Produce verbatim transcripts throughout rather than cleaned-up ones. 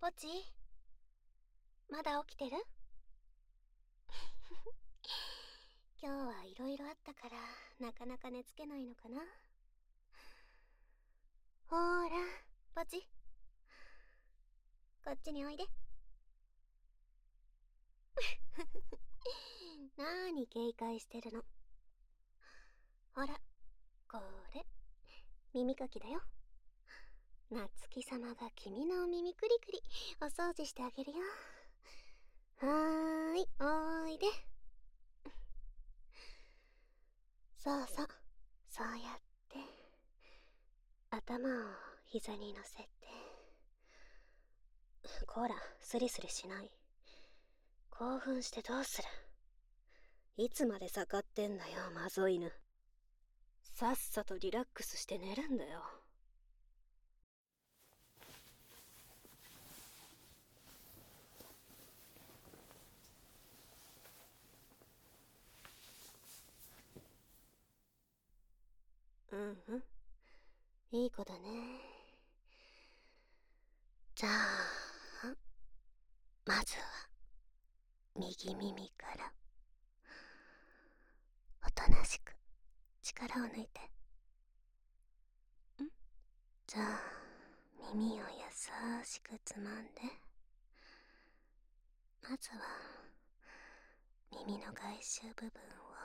ポチ、まだ起きてる？今日はいろいろあったからなかなか寝つけないのかな。ほーら、ポチ、こっちにおいで。なーに警戒してるの。ほら、これ耳かきだよ。夏希様が君のお耳くりくりお掃除してあげるよ。はーい、おーいで。そうそう、そうやって頭を膝に乗せて。こら、スリスリしない。興奮してどうする。いつまで盛ってんだよ、マゾ犬。さっさとリラックスして寝るんだよ。うんうん、いい子だね。じゃあまずは右耳からおとなしく力を抜いて。んじゃあ耳を優しくつまんで、まずは耳の外周部分を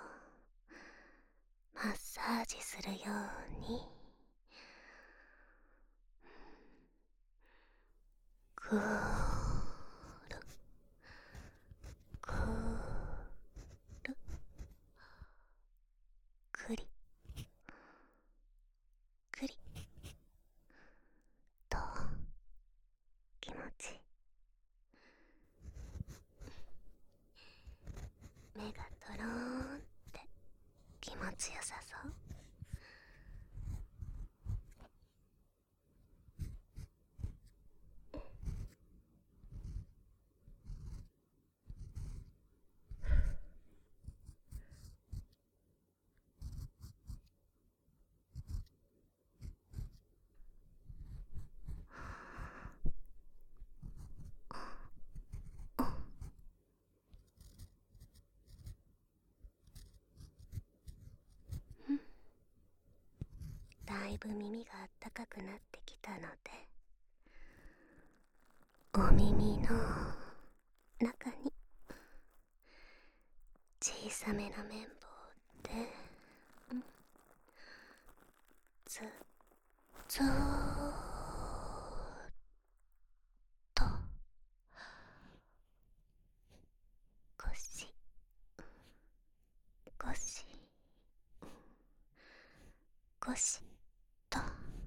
マッサージするようにぐーるぐーる、くりくりと気持ちいい。目がとろーんって気持ちよさそう。だいぶ耳があったかくなってきたので、お耳の中に小さめの綿棒で、うん、ずっずーっとゴシゴシゴシと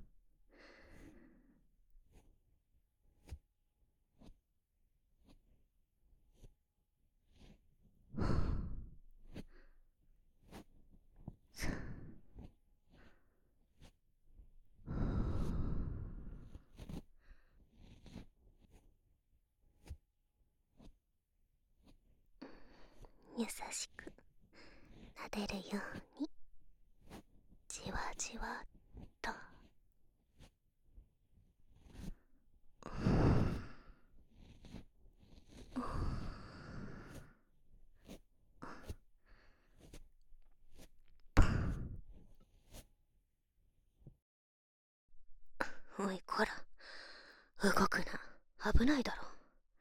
優しく撫でるようにじわじわっと。おいこら、動くな、危ないだろ。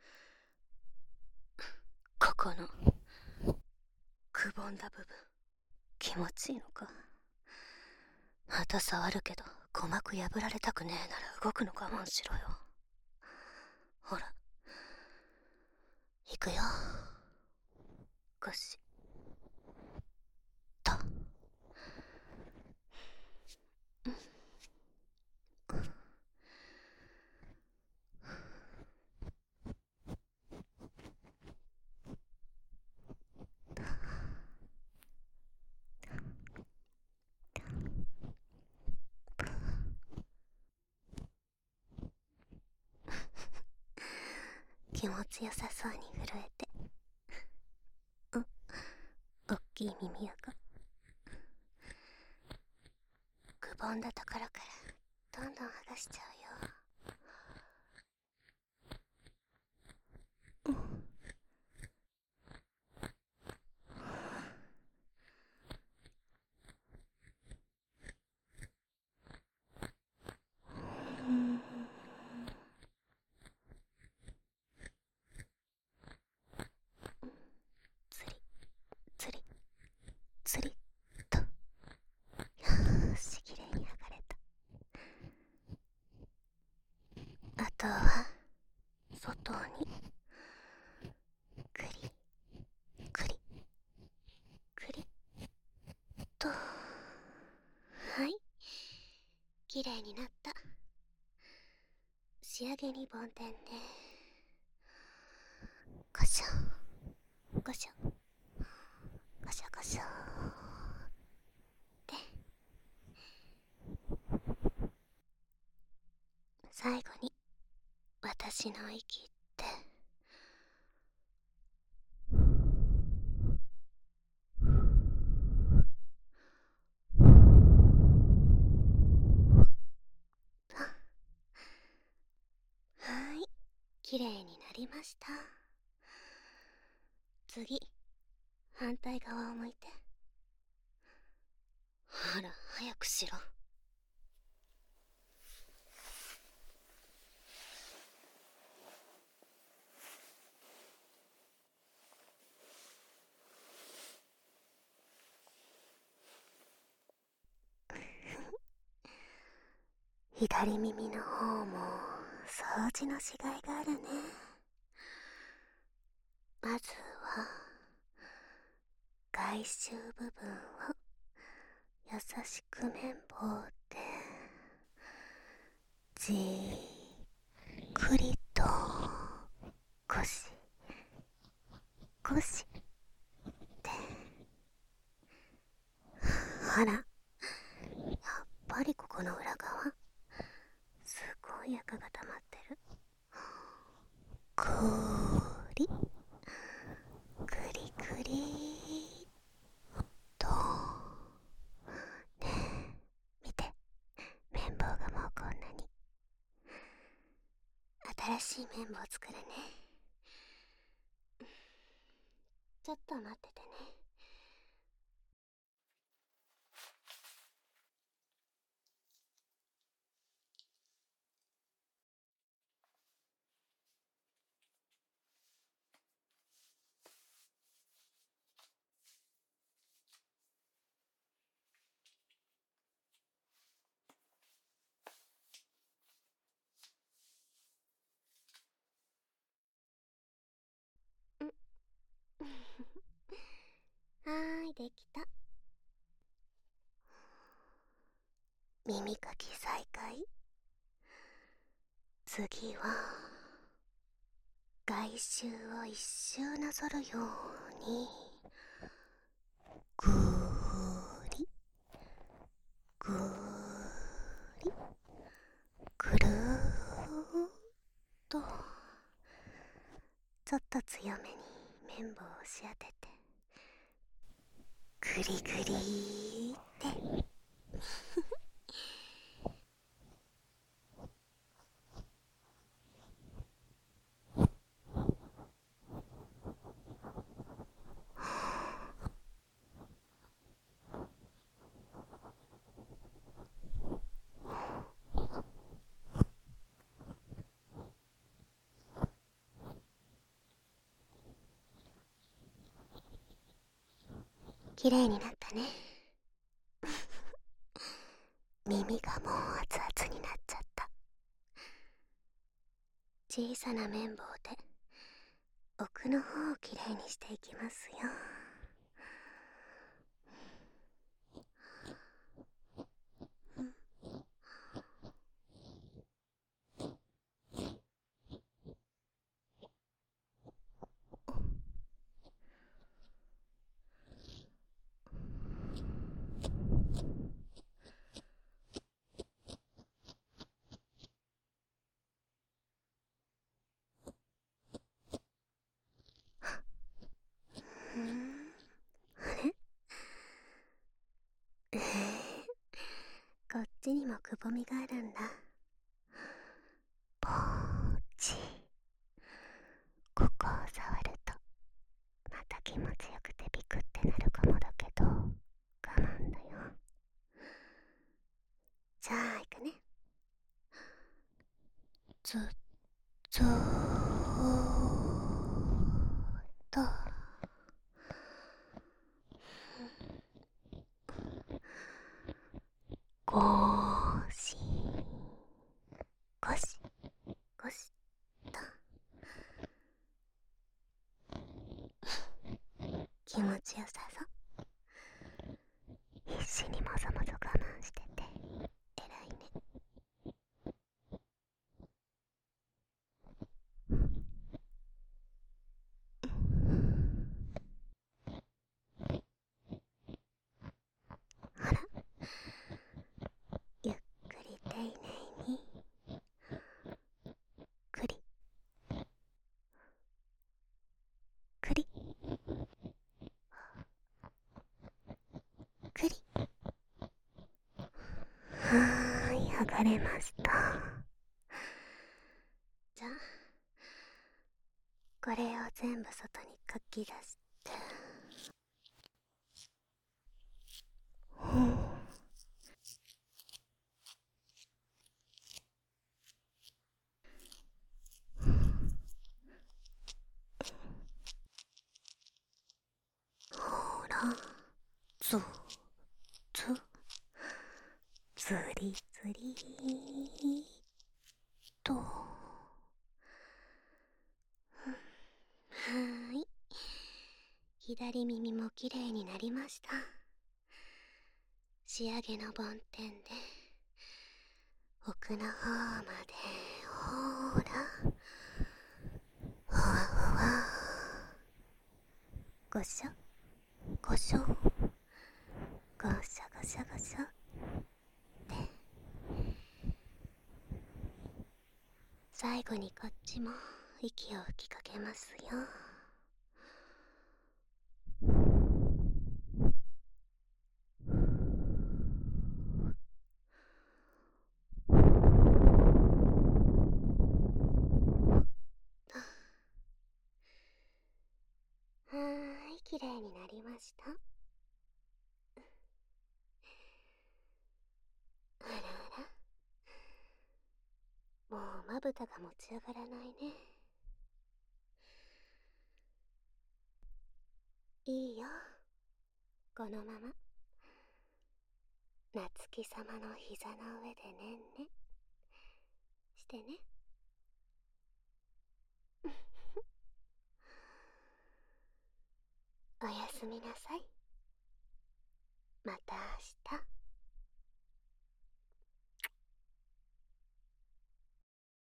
ここのくぼんだ部分気持ちいいのか。また触るけど鼓膜破られたくねえなら動くの我慢しろよ。ほら行くよ。ゴシッと。気持ちよさそうに震えて。うん、おっきい耳やがくぼんだところからどんどん剥がしちゃうよ。 は外にクリクリクリっと。はい、きれいになった。仕上げに梵天ね。ゴショゴショゴショゴショって最後に私の息ってはい、きれいになりました。次、反対側を向いて。ほら、早くしろ。左耳の方も掃除のしがいがあるね。まずは外周部分を優しく綿棒でじっくりとゴシゴシってほら、やっぱりここの裏側すごい赤が溜まってる。くりくりくりっとねえ、見て、綿棒がもうこんなに。新しい綿棒作るね。ちょっと待っててね。はーい、できた。耳かき再開。次は外周を一周なぞるようにぐーりぐーりぐるーっと、ちょっと強めに綿棒を押し当ててグリグリーって綺麗になったね。耳がもう熱々になっちゃった。小さな綿棒で奥の方をきれいにしていきますよ。うん、あれ、えー、こっちにもくぼみがあるんだ。ポーチ、ここを触るとまた気持ちよくてビクってなるかもだけど我慢だよ。じゃあ行くね。ずっずーっとゴシゴシゴシ気持ちよさそう。必死にもぞもぞ我慢してて偉いね。ほら、ゆっくり丁寧にくりくりくり。はーい、剥がれました。じゃあこれを全部外にかき出して、ほう、ほら、ずずずりずりと。はーい、左耳もきれいになりました。仕上げの梵天で奥の方まで、ほーら、ふわふわ、ごしょごしょごしょごしょごしょって。最後にこっちも息を吹きかけますよ。はーい、きれいになりました。あらあら、もうまぶたが持ち上がらないね。いいよ、このまま夏希様の膝の上でねんねしてね。おやすみなさい。また明